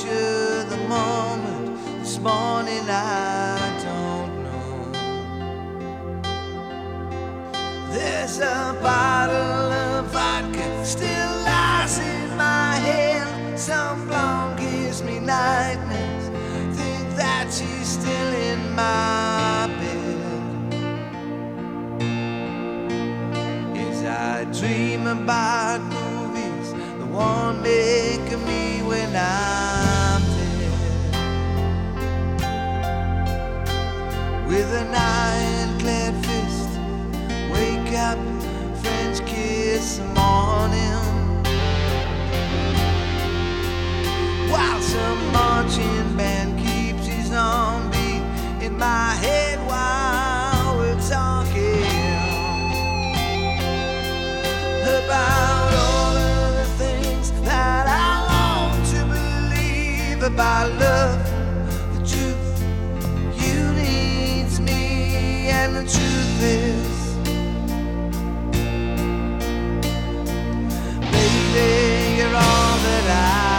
capture the moment. This morning I don't know. There's a bottle of vodka still lies in my hand. Some blonde gives me nightmares. Think that she's still in my bed. As I dream about movies, the one making me when I'm dead. With an ironclad fist, wake up, French kiss the morning. While some marching band keeps his own beat in my head while we're talking about all of the things that I want to believe about love, the truth. You needs me, and the truth is, baby, you're all that I.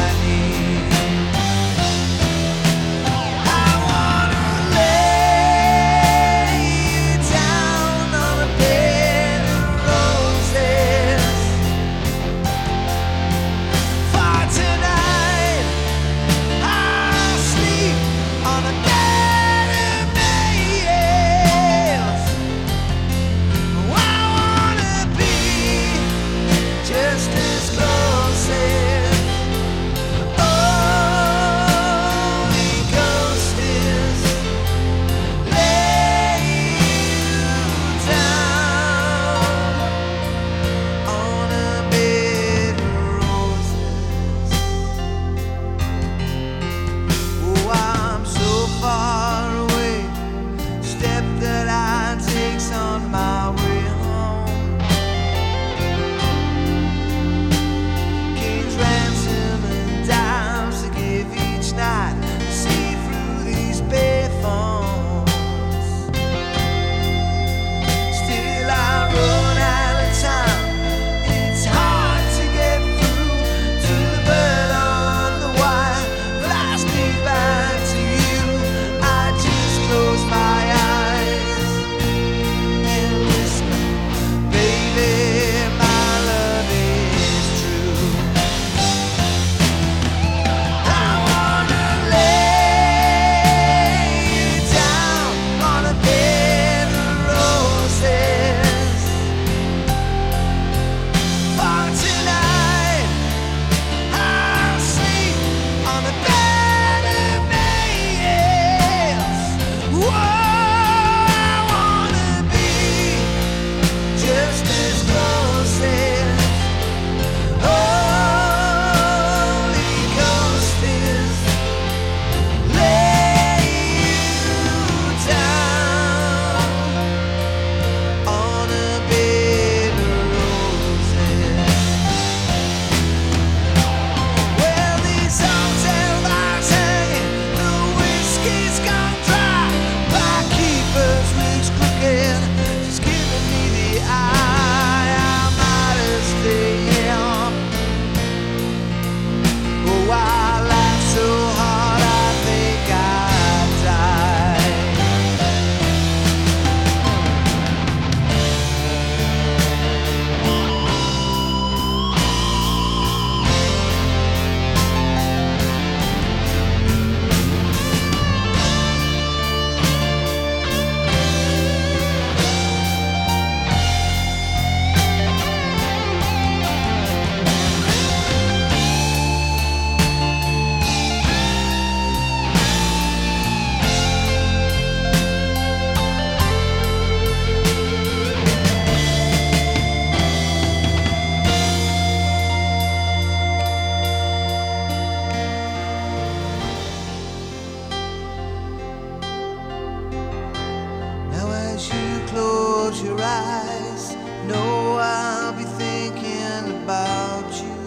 Close your eyes, know I'll be thinking about you.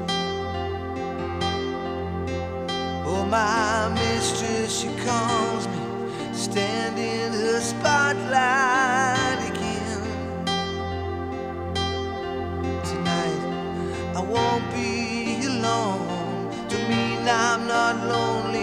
Oh, my mistress, she calls me, stand in her spotlight again. Tonight I won't be alone, don't mean I'm not lonely